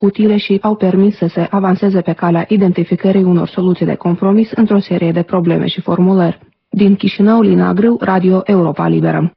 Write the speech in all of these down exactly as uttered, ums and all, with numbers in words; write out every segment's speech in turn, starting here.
utile și au permis să se avanseze pe calea identificării unor soluții de compromis într-o serie de probleme și formulări. Din Chișinău, Lina Grâu, Radio Europa Liberă.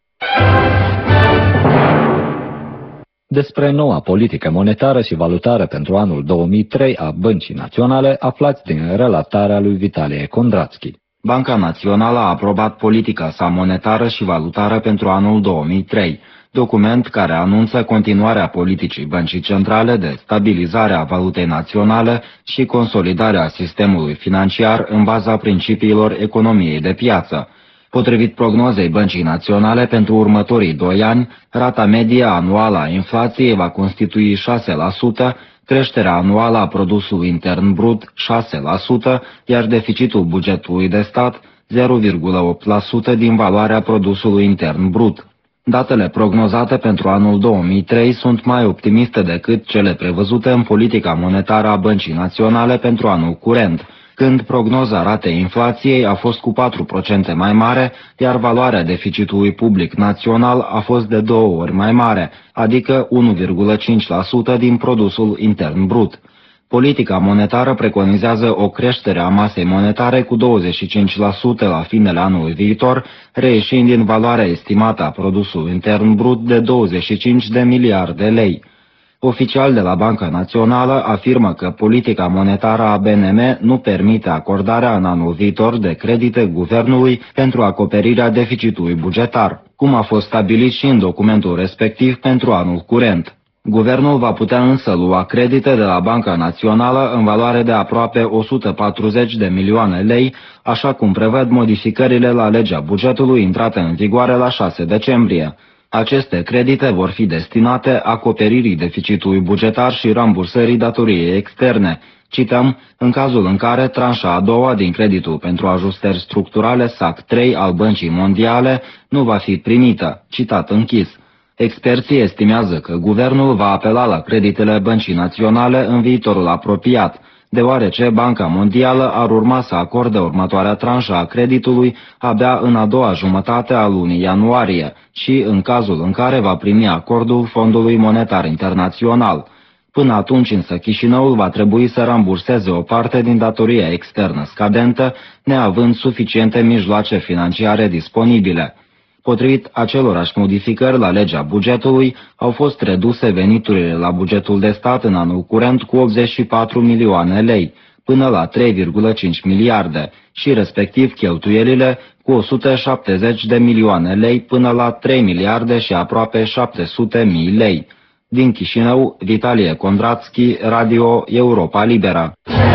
Despre noua politică monetară și valutară pentru anul două mii trei a Băncii Naționale, aflați din relatarea lui Vitalie Kondratski. Banca Națională a aprobat politica sa monetară și valutară pentru anul două mii trei, document care anunță continuarea politicii Băncii Centrale de stabilizare a valutei naționale și consolidarea sistemului financiar în baza principiilor economiei de piață. Potrivit prognozei Băncii Naționale pentru următorii doi ani, rata medie anuală a inflației va constitui șase la sută, creșterea anuală a produsului intern brut șase la sută, iar deficitul bugetului de stat zero virgulă opt la sută din valoarea produsului intern brut. Datele prognozate pentru anul două mii trei sunt mai optimiste decât cele prevăzute în politica monetară a Băncii Naționale pentru anul curent, când prognoza ratei inflației a fost cu patru la sută mai mare, iar valoarea deficitului public național a fost de două ori mai mare, adică unu virgulă cinci la sută din produsul intern brut. Politica monetară preconizează o creștere a masei monetare cu douăzeci și cinci la sută la finele anului viitor, reieșind din valoarea estimată a produsului intern brut de douăzeci și cinci de miliarde lei. Oficial de la Banca Națională afirmă că politica monetară a B N M nu permite acordarea în anul viitor de credite guvernului pentru acoperirea deficitului bugetar, cum a fost stabilit și în documentul respectiv pentru anul curent. Guvernul va putea însă lua credite de la Banca Națională în valoare de aproape o sută patruzeci de milioane lei, așa cum prevăd modificările la legea bugetului intrate în vigoare la șase decembrie. Aceste credite vor fi destinate acoperirii deficitului bugetar și rambursării datoriei externe. Cităm, în cazul în care tranșa a doua din creditul pentru ajustări structurale S A C trei al Băncii Mondiale nu va fi primită. Citat închis. Experții estimează că guvernul va apela la creditele Băncii Naționale în viitorul apropiat, deoarece Banca Mondială ar urma să acorde următoarea tranșă a creditului abia în a doua jumătate a lunii ianuarie și în cazul în care va primi acordul Fondului Monetar Internațional. Până atunci însă Chișinăul va trebui să ramburseze o parte din datoria externă scadentă, neavând suficiente mijloace financiare disponibile. Potrivit acelorași modificări la legea bugetului, au fost reduse veniturile la bugetul de stat în anul curent cu optzeci și patru milioane lei, până la trei virgulă cinci miliarde, și respectiv cheltuielile cu o sută șaptezeci de milioane lei până la trei miliarde și aproape șapte sute de mii lei. Din Chișinău, Vitalie Kondratski, Radio Europa Liberă.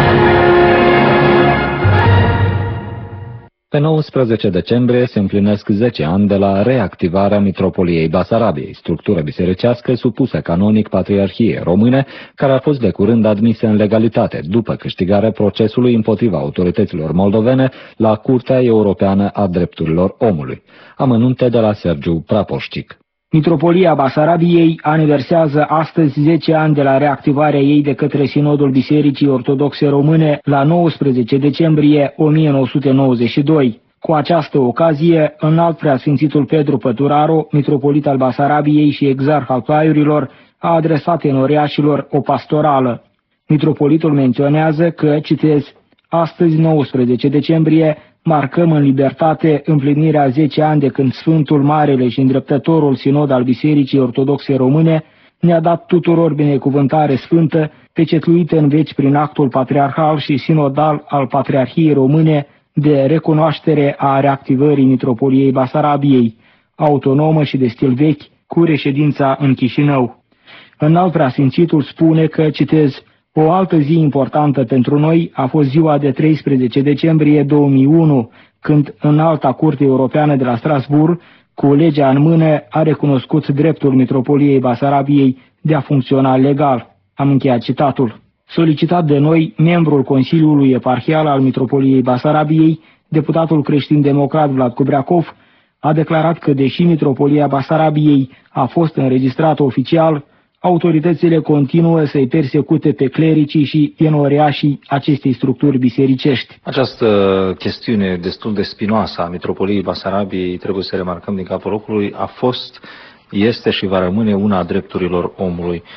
Pe nouăsprezece decembrie se împlinesc zece ani de la reactivarea Mitropoliei Basarabiei, structură bisericească supusă canonic Patriarhiei Române, care a fost de curând admisă în legalitate după câștigarea procesului împotriva autorităților moldovene la Curtea Europeană a Drepturilor Omului. Amănunte de la Sergiu Prapoșcic. Mitropolia Basarabiei aniversează astăzi zece ani de la reactivarea ei de către Sinodul Bisericii Ortodoxe Române la nouăsprezece decembrie o mie nouă sute nouăzeci și doi. Cu această ocazie, înalt preasfințitul Pedru Păturaru, mitropolit al Basarabiei și exarh al Plaiurilor, a adresat enoriașilor o pastorală. Mitropolitul menționează că, citez, astăzi, nouăsprezece decembrie, marcăm în libertate împlinirea zece ani de când Sfântul Marele și îndreptătorul Sinod al Bisericii Ortodoxe Române ne-a dat tuturor binecuvântare sfântă, pecetluită în veci prin actul patriarhal și sinodal al Patriarhiei Române de recunoaștere a reactivării Mitropoliei Basarabiei, autonomă și de stil vechi, cu reședința în Chișinău. Înalt preasfințitul spune că, citez, o altă zi importantă pentru noi a fost ziua de treisprezece decembrie două mii unu, când Înalta Curte Europeană de la Strasbourg, cu legea în mână, a recunoscut dreptul Mitropoliei Basarabiei de a funcționa legal. Am încheiat citatul. Solicitat de noi, membrul Consiliului Eparhial al Mitropoliei Basarabiei, deputatul creștin-democrat Vlad Cubreacov, a declarat că, deși Mitropolia Basarabiei a fost înregistrată oficial, autoritățile continuă să-i persecute pe clericii și enoriașii acestei structuri bisericești. Această chestiune destul de spinoasă a Mitropoliei Basarabiei, trebuie să remarcăm din capul locului, a fost, este și va rămâne una a drepturilor omului.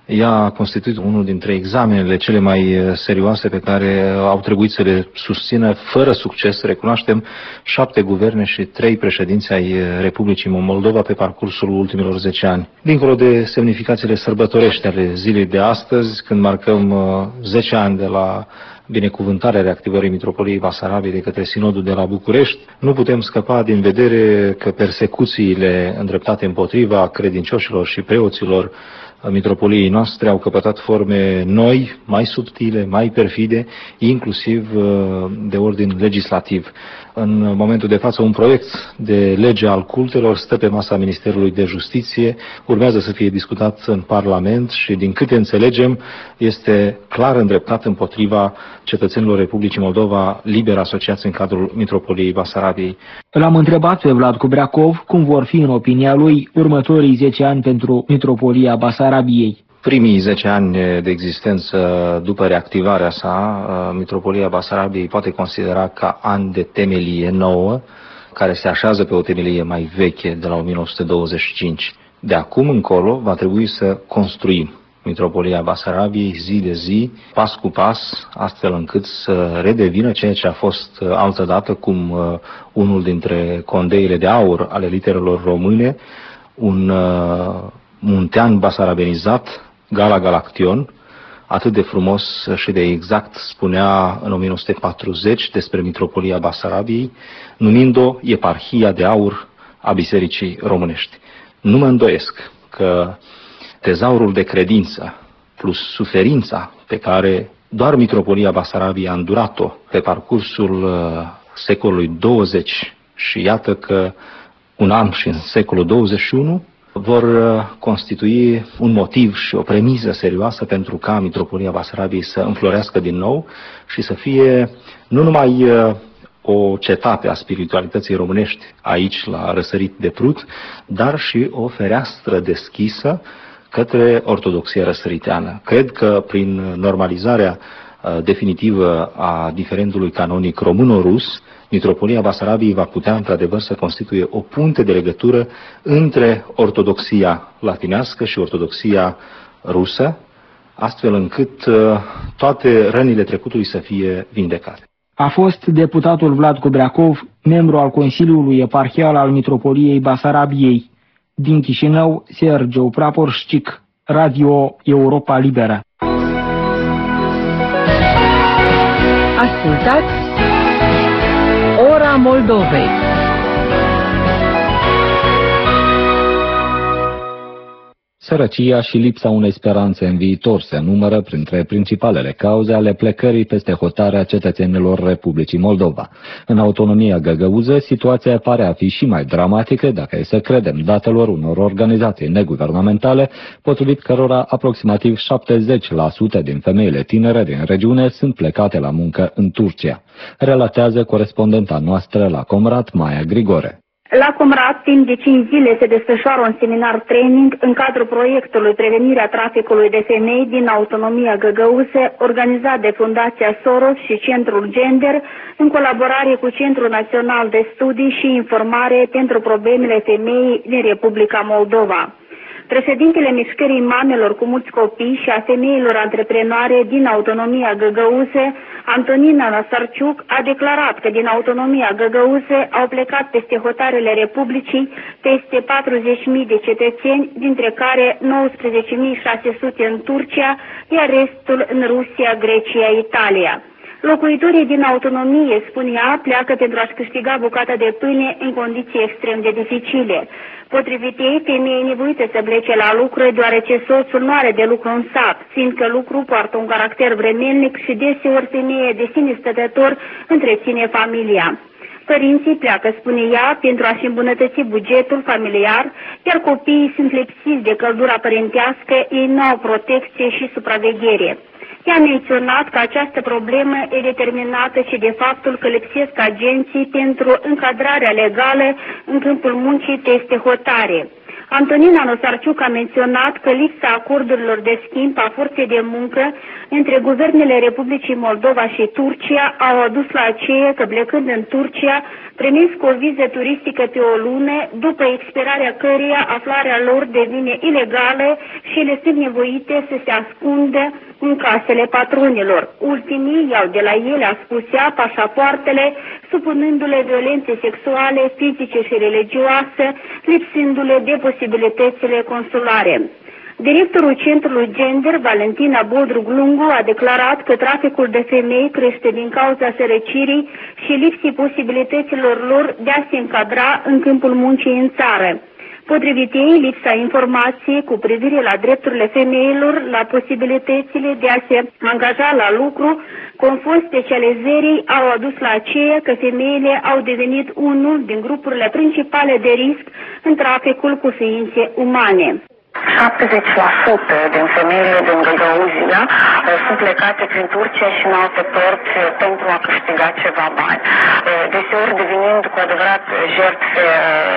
Ea a constituit unul dintre examenele cele mai serioase pe care au trebuit să le susțină fără succes, recunoaștem, șapte guverne și trei președinți ai Republicii Moldova pe parcursul ultimilor zece ani. Dincolo de semnificațiile sărbătorești ale zilei de astăzi, când marcăm zece ani de la binecuvântarea reactivării Mitropoliei Basarabiei de către Sinodul de la București, nu putem scăpa din vedere că persecuțiile îndreptate împotriva credincioșilor și preoților Mitropoliei noastre au căpătat forme noi, mai subtile, mai perfide, inclusiv de ordin legislativ. În momentul de față, un proiect de lege al cultelor stă pe masa Ministerului de Justiție, urmează să fie discutat în Parlament și, din câte înțelegem, este clar îndreptat împotriva cetățenilor Republicii Moldova liber asociați în cadrul Mitropoliei Basarabiei. L-am întrebat pe Vlad Cubreacov cum vor fi, în opinia lui, următorii zece ani pentru Mitropolia Basarabiei. Primii zece ani de existență după reactivarea sa, Mitropolia Basarabiei poate considera ca ani de temelie nouă, care se așează pe o temelie mai veche de la o mie nouă sute douăzeci și cinci. De acum încolo va trebui să construim Mitropolia Basarabiei zi de zi, pas cu pas, astfel încât să redevină ceea ce a fost altădată, cum unul dintre condeile de aur ale literelor române, un muntean basarabenizat, Gala Galaction, atât de frumos și de exact spunea în o mie nouă sute patruzeci despre Mitropolia Basarabiei, numind-o eparhia de aur a Bisericii Românești. Nu mă îndoiesc că tezaurul de credință plus suferința pe care doar Mitropolia Basarabiei a îndurat-o pe parcursul secolului douăzeci și iată că un an și în secolul douăzeci și unu vor constitui un motiv și o premiză serioasă pentru ca Mitropolia Basarabiei să înflorească din nou și să fie nu numai o cetate a spiritualității românești aici la Răsărit de Prut, dar și o fereastră deschisă către ortodoxia răsăriteană. Cred că prin normalizarea definitivă a diferendului canonic româno-rus, Mitropolia Basarabiei va putea într-adevăr să constituie o punte de legătură între ortodoxia latinească și ortodoxia rusă, astfel încât toate rănile trecutului să fie vindecate. A fost deputatul Vlad Cubreacov, membru al Consiliului Eparhial al Mitropoliei Basarabiei. Din Chișinău, Sergiu Praporșcic, Radio Europa Liberă. Ascultați Ora Moldovei. Sărăcia și lipsa unei speranțe în viitor se numără printre principalele cauze ale plecării peste hotarea cetățenilor Republicii Moldova. În autonomia găgăuză, situația pare a fi și mai dramatică dacă e să credem datelor unor organizații neguvernamentale, potrivit cărora aproximativ șaptezeci la sută din femeile tinere din regiune sunt plecate la muncă în Turcia. Relatează corespondenta noastră la Comrat, Maia Grigore. La Comrat, timp de cinci zile se desfășoară un seminar training în cadrul proiectului Prevenirea traficului de femei din autonomia găgăuză, organizat de Fundația Soros și Centrul Gender, în colaborare cu Centrul Național de Studii și Informare pentru Problemele Femeii din Republica Moldova. Președintele Mișcării Mamelor cu mulți copii și a femeilor antreprenoare din autonomia găgăuză, Antonina Năsarciuc, a declarat că din autonomia găgăuză au plecat peste hotarele Republicii peste patruzeci de mii de cetățeni, dintre care nouăsprezece mii șase sute în Turcia, iar restul în Rusia, Grecia, Italia. Locuitorii din autonomie, spune ea, pleacă pentru a-și câștiga bucata de pâine în condiții extrem de dificile. Potrivit ei, femeia e nevoită să plece la lucru, deoarece soțul nu are de lucru în sat, fiindcă lucru poartă un caracter vremelnic și deseori femeie de sine stătător întreține familia. Părinții pleacă, spune ea, pentru a-și îmbunătăți bugetul familiar, iar copiii sunt lipsiți de căldura părintească, ei nu au protecție și supraveghere. Ea a menționat că această problemă e determinată și de faptul că lipsesc agenții pentru încadrarea legală în câmpul muncii peste hotare. Antonina Năsarciuc a menționat că lipsa acordurilor de schimb a forței de muncă între guvernele Republicii Moldova și Turcia au adus la aceea că, plecând în Turcia, primesc o viză turistică pe o lună, după expirarea căreia aflarea lor devine ilegală și ele sunt nevoite să se ascundă în casele patronilor. Ultimii iau de la ele ascuțea pașapoartele, supunându-le violențe sexuale, fizice și religioase, lipsindu-le de posibilitățile consulare. Directorul Centrului Gender, Valentina Bodrug-Lungu, a declarat că traficul de femei crește din cauza sărăcirii și lipsii posibilităților lor de a se încadra în câmpul muncii în țară. Potrivit ei, lipsa informației cu privire la drepturile femeilor, la posibilitățile de a se angaja la lucru, conform specializării, au adus la aceea că femeile au devenit unul din grupurile principale de risc în traficul cu ființe umane. șaptezeci la sută din femeile din Găgăuzia sunt plecate prin Turcia și în alte părți pentru a câștiga ceva bani, deseori devenind cu adevărat jertfe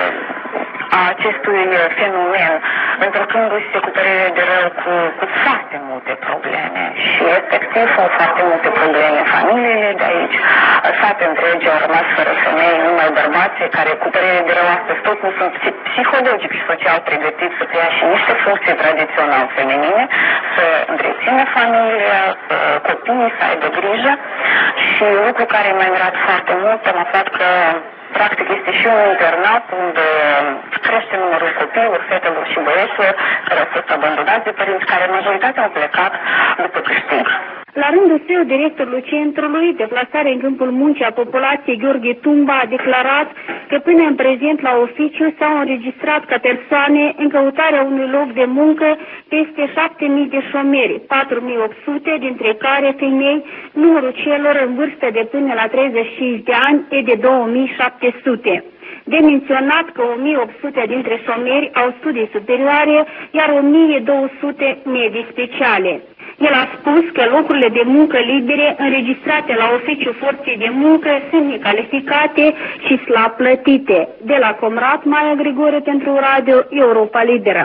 a acestui fenomen, întâlcându-se cu părere de rău cu, cu foarte multe probleme și efectiv sunt foarte multe probleme. Familiile de aici, sate întregi au rămas fără femei, numai bărbații care cu părere de rău astăzi tot nu sunt psihologic și social pregătiți să preia și niște funcții tradițional feminine, să întrețină familia, copiii, să aibă grijă și lucru care m-a mirat foarte mult, am aflat că practic este și un internat unde crește numărul copiilor, fetelor și băieților care au fost abandonați de părinți, care majoritatea au plecat după câștig. La rândul său, directorul centrului, deplasare în câmpul muncii a populației, Gheorghe Tumba, a declarat că până în prezent la oficiu s-au înregistrat ca persoane în căutarea unui loc de muncă peste șapte mii de șomeri, patru mii opt sute, dintre care femei, numărul celor în vârstă de până la treizeci și cinci de ani e de două mii șapte sute. De menționat că o mie opt sute dintre șomeri au studii superioare, iar o mie două sute medii speciale. El a spus că locurile de muncă libere înregistrate la oficiul forței de muncă sunt necalificate și slab plătite. De la Comrat, Maia Grigore pentru Radio Europa Liberă.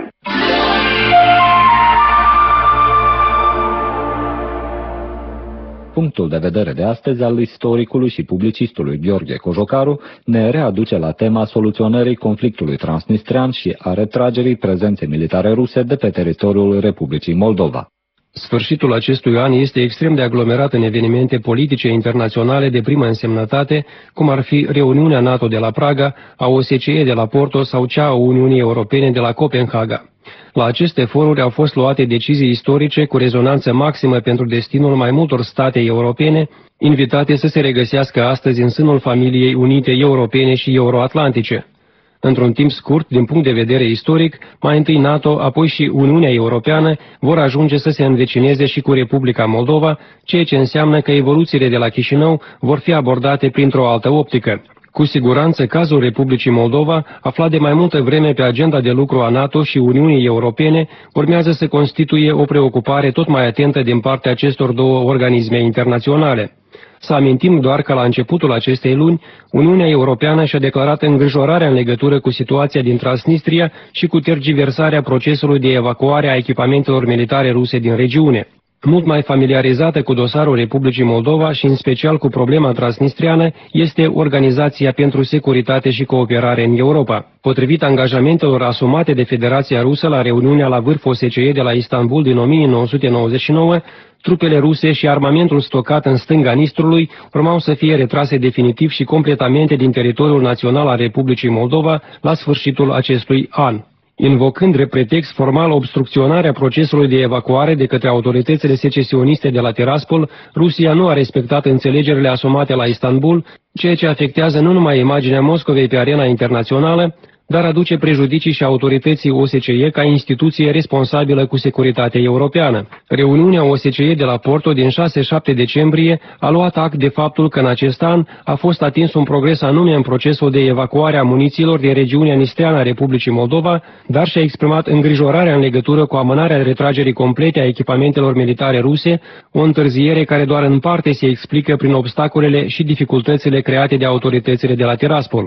Punctul de vedere de astăzi al istoricului și publicistului Gheorghe Cojocaru ne readuce la tema soluționării conflictului transnistrean și a retragerii prezenței militare ruse de pe teritoriul Republicii Moldova. Sfârșitul acestui an este extrem de aglomerat în evenimente politice internaționale de primă însemnătate, cum ar fi reuniunea NATO de la Praga, a O S C E de la Porto sau cea a Uniunii Europene de la Copenhaga. La aceste foruri au fost luate decizii istorice cu rezonanță maximă pentru destinul mai multor state europene, invitate să se regăsească astăzi în sânul familiei unite europene și euroatlantice. Într-un timp scurt, din punct de vedere istoric, mai întâi NATO, apoi și Uniunea Europeană vor ajunge să se învecineze și cu Republica Moldova, ceea ce înseamnă că evoluțiile de la Chișinău vor fi abordate printr-o altă optică. Cu siguranță, cazul Republicii Moldova, aflat de mai multă vreme pe agenda de lucru a NATO și Uniunii Europene, urmează să constituie o preocupare tot mai atentă din partea acestor două organisme internaționale. Să amintim doar că la începutul acestei luni, Uniunea Europeană și-a declarat îngrijorarea în legătură cu situația din Transnistria și cu tergiversarea procesului de evacuare a echipamentelor militare ruse din regiune. Mult mai familiarizată cu dosarul Republicii Moldova și în special cu problema transnistriană este Organizația pentru Securitate și Cooperare în Europa. Potrivit angajamentelor asumate de Federația Rusă la reuniunea la vârf O S C E de la Istanbul din o mie nouă sute nouăzeci și nouă, trupele ruse și armamentul stocat în stânga Nistrului urmau să fie retrase definitiv și completamente din teritoriul național al Republicii Moldova la sfârșitul acestui an. Invocând drept pretext formal obstrucționarea procesului de evacuare de către autoritățile secesioniste de la Tiraspol, Rusia nu a respectat înțelegerile asumate la Istanbul, ceea ce afectează nu numai imaginea Moscovei pe arena internațională, dar aduce prejudicii și autorității O S C E ca instituție responsabilă cu securitatea europeană. Reuniunea O S C E de la Porto din șase-șapte decembrie a luat act de faptul că în acest an a fost atins un progres anume în procesul de evacuare a munițiilor din regiunea nistreană a Republicii Moldova, dar și-a exprimat îngrijorarea în legătură cu amânarea retragerii complete a echipamentelor militare ruse, o întârziere care doar în parte se explică prin obstacolele și dificultățile create de autoritățile de la Tiraspol.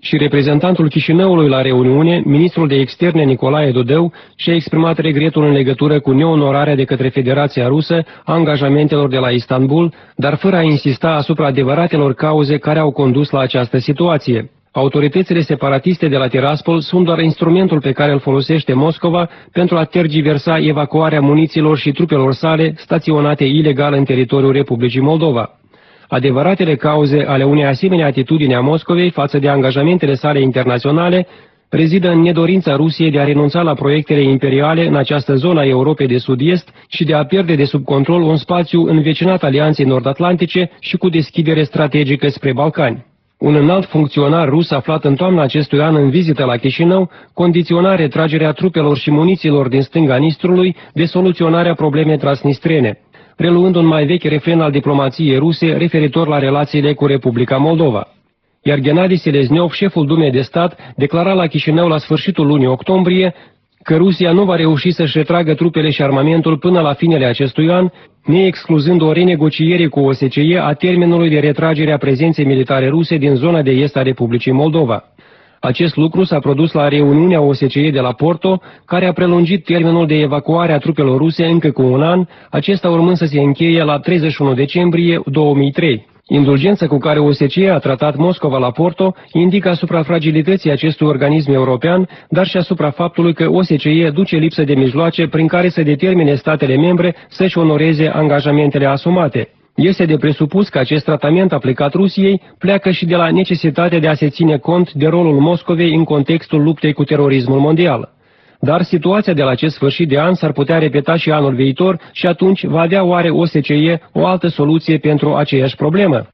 și reprezentantul Chișinăului la reuniune, ministrul de externe Nicolae Dodău, și-a exprimat regretul în legătură cu neonorarea de către Federația Rusă a angajamentelor de la Istanbul, dar fără a insista asupra adevăratelor cauze care au condus la această situație. Autoritățile separatiste de la Tiraspol sunt doar instrumentul pe care îl folosește Moscova pentru a tergiversa evacuarea muniților și trupelor sale staționate ilegal în teritoriul Republicii Moldova. Adevăratele cauze ale unei asemenea atitudini a Moscovei față de angajamentele sale internaționale rezidă în nedorința Rusiei de a renunța la proiectele imperiale în această zonă a Europei de Sud-Est și de a pierde de sub control un spațiu învecinat Alianței Nord-Atlantice și cu deschidere strategică spre Balcani. Un înalt funcționar rus aflat în toamna acestui an în vizită la Chișinău condiționa retragerea trupelor și muniților din stânga Nistrului de soluționarea problemei transnistrene, preluând un mai vechi refren al diplomației ruse referitor la relațiile cu Republica Moldova. Iar Gennady Selezniov, șeful Dumei de Stat, declara la Chișinău la sfârșitul lunii octombrie că Rusia nu va reuși să-și retragă trupele și armamentul până la finele acestui an, neexcluzând o renegociere cu O S C E a termenului de retragere a prezenței militare ruse din zona de est a Republicii Moldova. Acest lucru s-a produs la reuniunea O S C E de la Porto, care a prelungit termenul de evacuare a trupelor ruse încă cu un an, acesta urmând să se încheie la treizeci și unu decembrie două mii trei. Indulgența cu care O S C E a tratat Moscova la Porto indică asupra fragilității acestui organism european, dar și asupra faptului că O S C E duce lipsă de mijloace prin care să determine statele membre să-și onoreze angajamentele asumate. Este de presupus că acest tratament aplicat Rusiei pleacă și de la necesitatea de a se ține cont de rolul Moscovei în contextul luptei cu terorismul mondial. Dar situația de la acest sfârșit de an s-ar putea repeta și anul viitor și atunci va avea oare O S C E o altă soluție pentru aceeași problemă?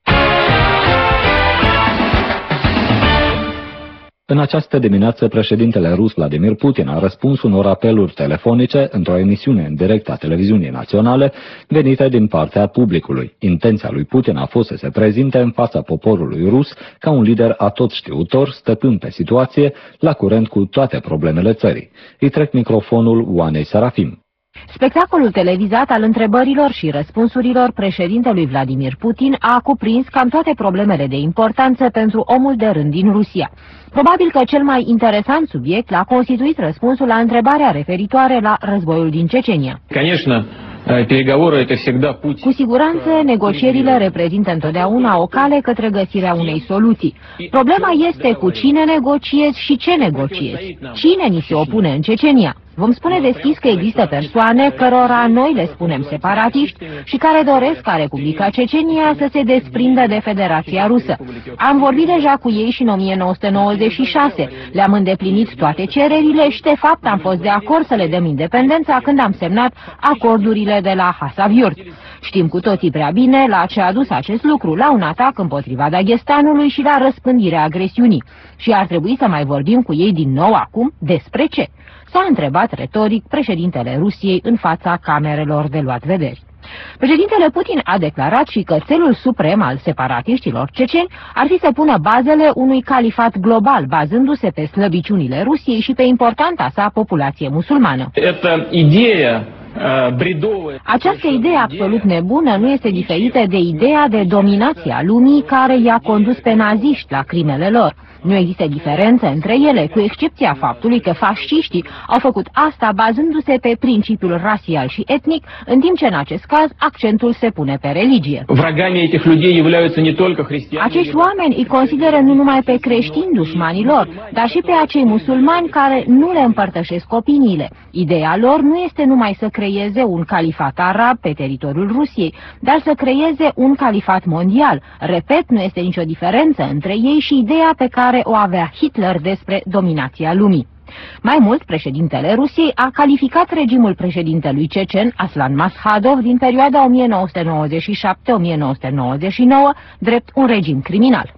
În această dimineață, președintele rus Vladimir Putin a răspuns unor apeluri telefonice într-o emisiune în direct a televiziunii naționale venite din partea publicului. Intenția lui Putin a fost să se prezinte în fața poporului rus ca un lider atotștiutor, stăpân pe situație, la curent cu toate problemele țării. Îi trec microfonul Oanei Serafim. Spectacolul televizat al întrebărilor și răspunsurilor președintelui Vladimir Putin a cuprins cam toate problemele de importanță pentru omul de rând din Rusia. Probabil că cel mai interesant subiect l-a constituit răspunsul la întrebarea referitoare la războiul din Cecenia. Cu siguranță, negocierile reprezintă întotdeauna o cale către găsirea unei soluții. Problema este cu cine negociezi și ce negociezi. Cine ni se opune în Cecenia? Vom spune deschis că există persoane cărora noi le spunem separatiști și care doresc ca Republica Cecenia să se desprindă de Federația Rusă. Am vorbit deja cu ei și în o mie nouă sute nouăzeci și șase. Le-am îndeplinit toate cererile și de fapt am fost de acord să le dăm independența când am semnat acordurile de la Hasavyurt. Știm cu toții prea bine la ce a dus acest lucru, la un atac împotriva Dagestanului și la răspândirea agresiunii. Și ar trebui să mai vorbim cu ei din nou acum despre ce? S-a întrebat retoric președintele Rusiei în fața camerelor de luat vederi. Președintele Putin a declarat și că țelul suprem al separatiștilor ceceni ar fi să pună bazele unui califat global, bazându-se pe slăbiciunile Rusiei și pe importanta sa populație musulmană. Această idee absolut nebună nu este diferită de ideea de dominație a lumii care i-a condus pe naziști la crimele lor. Nu există diferență între ele, cu excepția faptului că fasciștii au făcut asta bazându-se pe principiul rasial și etnic, în timp ce în acest caz accentul se pune pe religie. Acești oameni îi consideră nu numai pe creștini dușmanii lor, dar și pe acei musulmani care nu le împărtășesc opiniile. Ideea lor nu este numai să creeze un califat arab pe teritoriul Rusiei, dar să creeze un califat mondial. Repet, nu este nicio diferență între ei și ideea pe care o avea Hitler despre dominația lumii. Mai mult, președintele Rusiei a calificat regimul președintelui cecen Aslan Maskhadov din perioada o mie nouă sute nouăzeci și șapte - o mie nouă sute nouăzeci și nouă drept un regim criminal.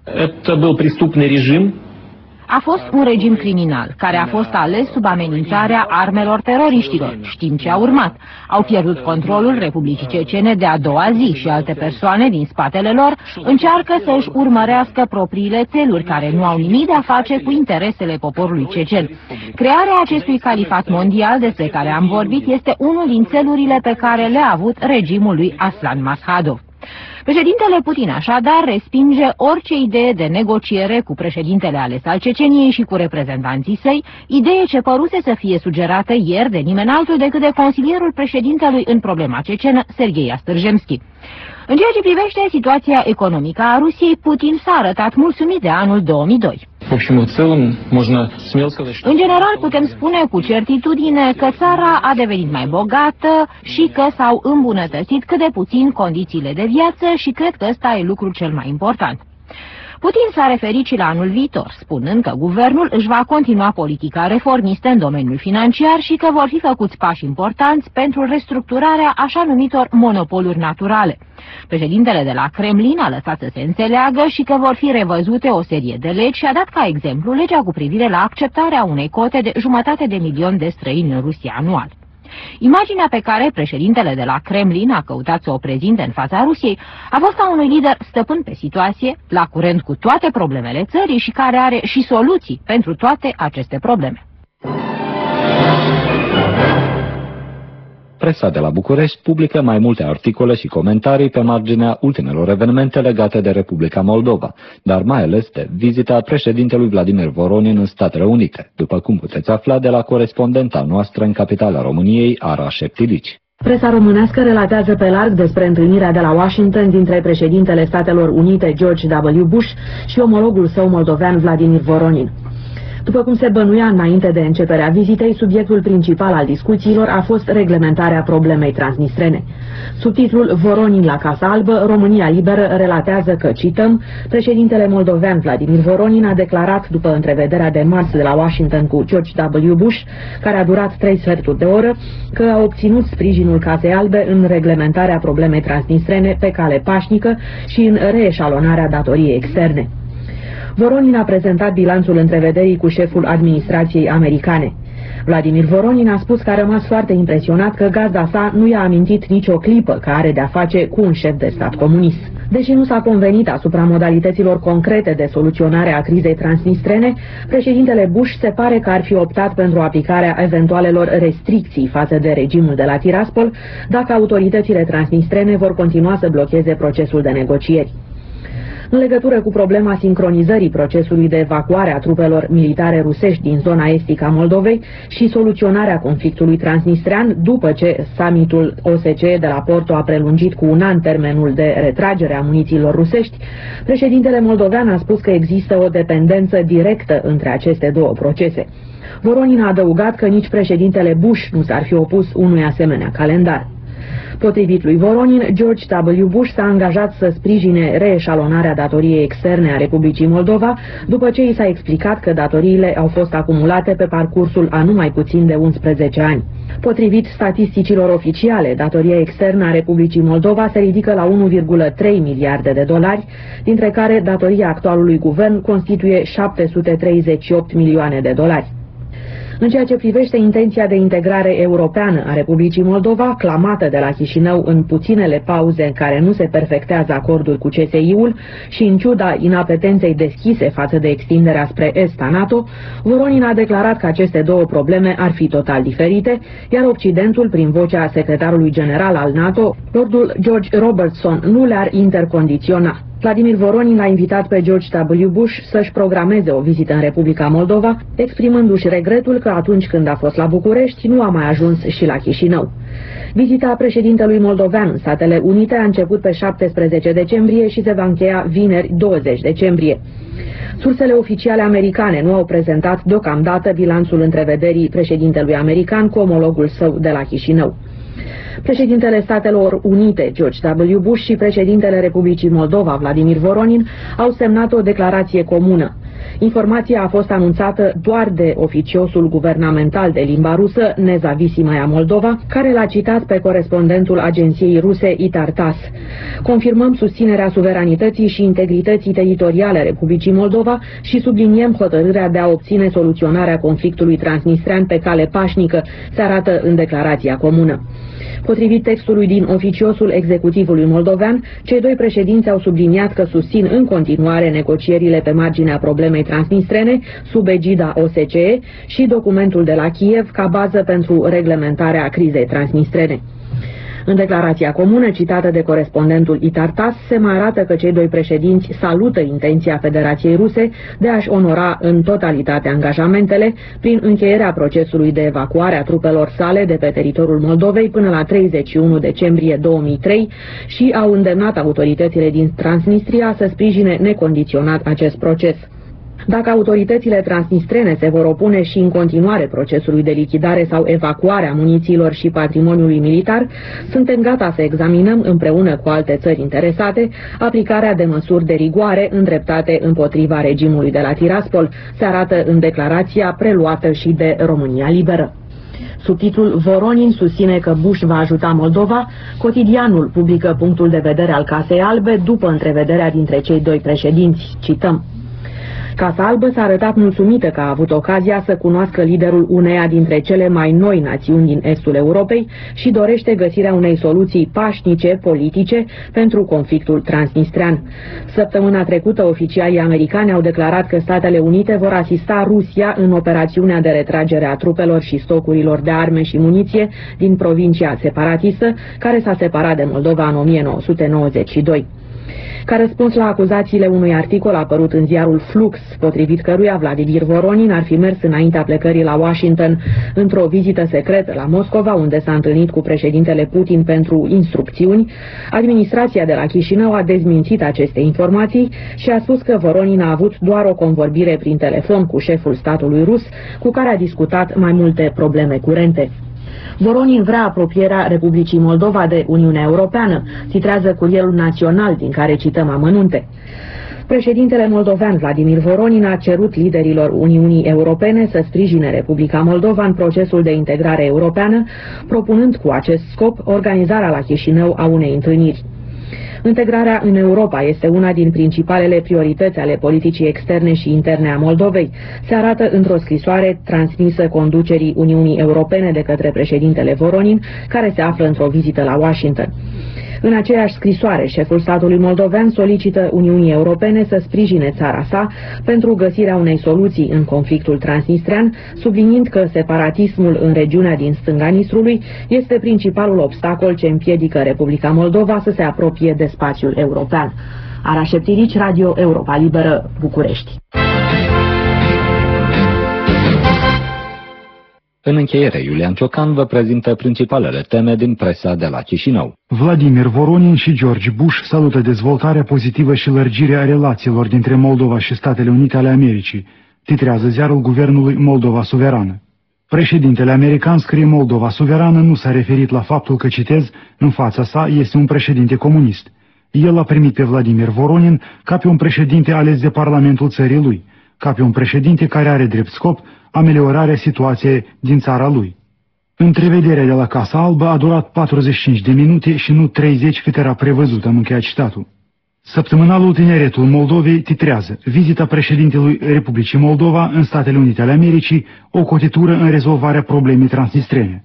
A fost un regim criminal, care a fost ales sub amenințarea armelor teroriștilor. Știm ce a urmat. Au pierdut controlul Republicii Cecene de a doua zi și alte persoane din spatele lor încearcă să își urmărească propriile țeluri, care nu au nimic de a face cu interesele poporului cecen. Crearea acestui califat mondial despre care am vorbit este unul din țelurile pe care le-a avut regimul lui Aslan Maskhadov. Președintele Putin așadar respinge orice idee de negociere cu președintele ales al Ceceniei și cu reprezentanții săi, idee ce păruse să fie sugerată ieri de nimeni altul decât de consilierul președintelui în problema cecenă, Serghei Astârjemski. În ceea ce privește situația economică a Rusiei, Putin s-a arătat mulțumit de anul două mii doi. În general, putem spune cu certitudine că țara a devenit mai bogată și că s-au îmbunătățit cât de puțin condițiile de viață și cred că ăsta e lucrul cel mai important. Putin s-a referit și la anul viitor, spunând că guvernul își va continua politica reformistă în domeniul financiar și că vor fi făcuți pași importanți pentru restructurarea așa numitor monopoluri naturale. Președintele de la Kremlin a lăsat să se înțeleagă și că vor fi revăzute o serie de legi și a dat ca exemplu legea cu privire la acceptarea unei cote de jumătate de milion de străini în Rusia anual. Imaginea pe care președintele de la Kremlin a căutat să o prezinte în fața Rusiei a fost a unui lider stăpân pe situație, la curent cu toate problemele țării și care are și soluții pentru toate aceste probleme. Presa de la București publică mai multe articole și comentarii pe marginea ultimelor evenimente legate de Republica Moldova, dar mai ales de vizita președintelui Vladimir Voronin în Statele Unite, după cum puteți afla de la corespondenta noastră în capitala României, Ara Șeptilici. Presa românească relatează pe larg despre întâlnirea de la Washington dintre președintele Statelor Unite George W. Bush și omologul său moldovean Vladimir Voronin. După cum se bănuia înainte de începerea vizitei, subiectul principal al discuțiilor a fost reglementarea problemei transnistrene. Subtitlul Voronin la Casa Albă, România Liberă relatează că, cităm, președintele moldovean Vladimir Voronin a declarat după întrevederea de marți de la Washington cu George W. Bush, care a durat trei sferturi de oră, că a obținut sprijinul Casei Albe în reglementarea problemei transnistrene pe cale pașnică și în reeșalonarea datoriei externe. Voronin a prezentat bilanțul întrevederii cu șeful administrației americane. Vladimir Voronin a spus că a rămas foarte impresionat că gazda sa nu i-a amintit nicio clipă că are de-a face cu un șef de stat comunist. Deși nu s-a convenit asupra modalităților concrete de soluționare a crizei transnistrene, președintele Bush se pare că ar fi optat pentru aplicarea eventualelor restricții față de regimul de la Tiraspol, dacă autoritățile transnistrene vor continua să blocheze procesul de negocieri. În legătură cu problema sincronizării procesului de evacuare a trupelor militare rusești din zona estică a Moldovei și soluționarea conflictului transnistrean, după ce summitul O S C E de la Porto a prelungit cu un an termenul de retragere a munițiilor rusești, președintele moldovean a spus că există o dependență directă între aceste două procese. Voronin a adăugat că nici președintele Bush nu s-ar fi opus unui asemenea calendar. Potrivit lui Voronin, George W. Bush s-a angajat să sprijine reeșalonarea datoriei externe a Republicii Moldova, după ce i s-a explicat că datoriile au fost acumulate pe parcursul a numai puțin de unsprezece ani. Potrivit statisticilor oficiale, datoria externă a Republicii Moldova se ridică la unu virgulă trei miliarde de dolari, dintre care datoria actualului guvern constituie șapte sute treizeci și opt milioane de dolari. În ceea ce privește intenția de integrare europeană a Republicii Moldova, clamată de la Chișinău în puținele pauze în care nu se perfectează acordul cu C S I-ul și în ciuda inapetenței deschise față de extinderea spre est a NATO, Voronin a declarat că aceste două probleme ar fi total diferite, iar Occidentul, prin vocea secretarului general al NATO, lordul George Robertson, nu le-ar intercondiționa. Vladimir Voronin l-a invitat pe George W. Bush să-și programeze o vizită în Republica Moldova, exprimându-și regretul că atunci când a fost la București nu a mai ajuns și la Chișinău. Vizita președintelui moldovean în Statele Unite a început pe șaptesprezece decembrie și se va încheia vineri douăzeci decembrie. Sursele oficiale americane nu au prezentat deocamdată bilanțul întrevederii președintelui american cu omologul său de la Chișinău. Președintele Statelor Unite, George W. Bush, și președintele Republicii Moldova, Vladimir Voronin, au semnat o declarație comună. Informația a fost anunțată doar de oficiosul guvernamental de limba rusă, Nezavisimaya Moldova, care l-a citat pe corespondentul agenției ruse I T A R T A S. Confirmăm susținerea suveranității și integrității teritoriale Republicii Moldova și subliniem hotărârea de a obține soluționarea conflictului transnistrean pe cale pașnică, se arată în declarația comună. Potrivit textului din oficiosul executivului moldovean, cei doi președinți au subliniat că susțin în continuare negocierile pe marginea problemei transnistrene sub egida O S C E și documentul de la Kiev ca bază pentru reglementarea crizei transnistrene. În declarația comună citată de corespondentul I T A R T A S se mai arată că cei doi președinți salută intenția Federației Ruse de a-și onora în totalitate angajamentele prin încheierea procesului de evacuare a trupelor sale de pe teritoriul Moldovei până la treizeci și unu decembrie două mii trei și au îndemnat autoritățile din Transnistria să sprijine necondiționat acest proces. Dacă autoritățile transnistrene se vor opune și în continuare procesului de lichidare sau evacuare a munițiilor și patrimoniului militar, suntem gata să examinăm împreună cu alte țări interesate aplicarea de măsuri de rigoare îndreptate împotriva regimului de la Tiraspol, se arată în declarația preluată și de România Liberă. Subtitlul Voronin susține că Bush va ajuta Moldova, cotidianul publică punctul de vedere al Casei Albe după întrevederea dintre cei doi președinți. Cităm. Casa Albă s-a arătat mulțumită că a avut ocazia să cunoască liderul uneia dintre cele mai noi națiuni din estul Europei și dorește găsirea unei soluții pașnice, politice, pentru conflictul transnistrean. Săptămâna trecută, oficialii americani au declarat că Statele Unite vor asista Rusia în operațiunea de retragere a trupelor și stocurilor de arme și muniție din provincia separatistă, care s-a separat de Moldova în o mie nouă sute nouăzeci și doi. Ca răspuns la acuzațiile unui articol apărut în ziarul Flux, potrivit căruia Vladimir Voronin ar fi mers înaintea plecării la Washington într-o vizită secretă la Moscova, unde s-a întâlnit cu președintele Putin pentru instrucțiuni, administrația de la Chișinău a dezmințit aceste informații și a spus că Voronin a avut doar o convorbire prin telefon cu șeful statului rus, cu care a discutat mai multe probleme curente. Voronin vrea apropierea Republicii Moldova de Uniunea Europeană, titrează Curierul Național, din care cităm amănunte. Președintele moldovean Vladimir Voronin a cerut liderilor Uniunii Europene să sprijine Republica Moldova în procesul de integrare europeană, propunând cu acest scop organizarea la Chișinău a unei întâlniri. Integrarea în Europa este una din principalele priorități ale politicii externe și interne a Moldovei, se arată într-o scrisoare transmisă conducerii Uniunii Europene de către președintele Voronin, care se află într-o vizită la Washington. În aceeași scrisoare, șeful statului moldovean solicită Uniunii Europene să sprijine țara sa pentru găsirea unei soluții în conflictul transnistrean, subliniind că separatismul în regiunea din stânga Nistrului este principalul obstacol ce împiedică Republica Moldova să se apropie de spațiul european. Ara Șeptirici, Radio Europa Liberă, București. În încheiere, Iulian Ciocan vă prezintă principalele teme din presa de la Chișinău. Vladimir Voronin și George Bush salută dezvoltarea pozitivă și lărgirea relațiilor dintre Moldova și Statele Unite ale Americii, titrează ziarul Guvernului Moldova Suverană. Președintele american, scrie, Moldova Suverană nu s-a referit la faptul că, citez, în fața sa este un președinte comunist. El l-a primit pe Vladimir Voronin ca pe un președinte ales de Parlamentul țării lui, ca pe un președinte care are drept scop ameliorarea situației din țara lui. Întrevederea de la Casa Albă a durat patruzeci și cinci de minute și nu treizeci cât era prevăzut, am încheiat citatul. Săptămânalul Tineretul Moldovei titrează Vizita președintelui Republicii Moldova în Statele Unite ale Americii, o cotitură în rezolvarea problemei transnistrene.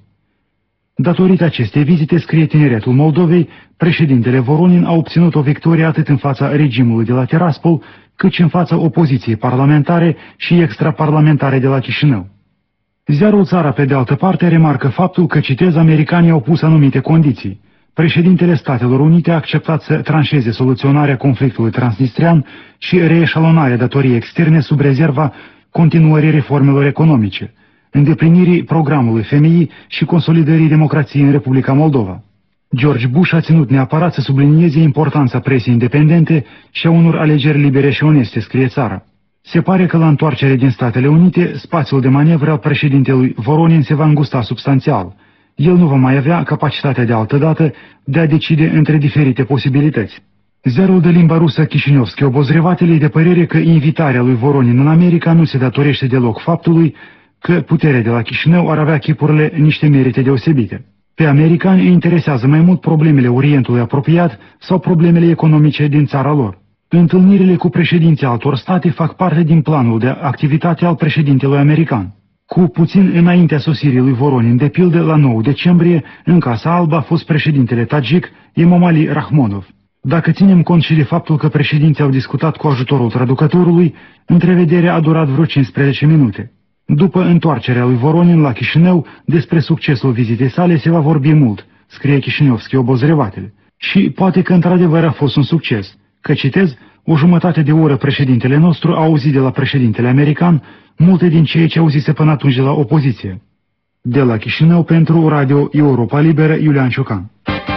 Datorită acestei vizite, scrie Tineretul Moldovei, președintele Voronin a obținut o victorie atât în fața regimului de la Tiraspol, cât și în fața opoziției parlamentare și extraparlamentare de la Chișinău. Ziarul Țara, pe de altă parte, remarcă faptul că, citez, americanii au pus anumite condiții. Președintele Statelor Unite a acceptat să tranșeze soluționarea conflictului transnistrian și reeșalonarea datoriei externe sub rezerva continuării reformelor economice, îndeplinirii programului F M I și consolidării democrației în Republica Moldova. George Bush a ținut neapărat să sublinieze importanța presei independente și a unor alegeri libere și oneste, scrie Țara. Se pare că la întoarcere din Statele Unite, spațiul de manevră al președintelui Voronin se va îngusta substanțial. El nu va mai avea capacitatea de altădată de a decide între diferite posibilități. Ziarul de limba rusă Chișinevski Obozrevatele e de părere că invitarea lui Voronin în America nu se datorește deloc faptului că puterea de la Chișinău ar avea chipurile niște merite deosebite. Pe americani îi interesează mai mult problemele Orientului apropiat sau problemele economice din țara lor. Întâlnirile cu președinții altor state fac parte din planul de activitate al președintelui american. Cu puțin înaintea sosirii lui Voronin, de pildă, la nouă decembrie, în Casa Albă a fost președintele tagic Emomali Rahmonov. Dacă ținem cont și de faptul că președinții au discutat cu ajutorul traducătorului, întrevederea a durat vreo cincisprezece minute. După întoarcerea lui Voronin la Chișinău, despre succesul vizitei sale se va vorbi mult, scrie Chișinevski Obozrevatele. Și poate că într-adevăr a fost un succes, că, citez, o jumătate de oră președintele nostru a auzit de la președintele american multe din ceea ce auzise până atunci de la opoziție. De la Chișinău pentru Radio Europa Liberă, Iulian Ciocan.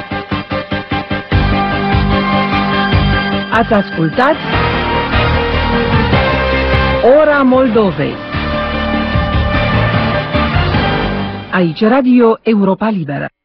Ați ascultat Ora Moldovei. Aici Radio Europa Liberă.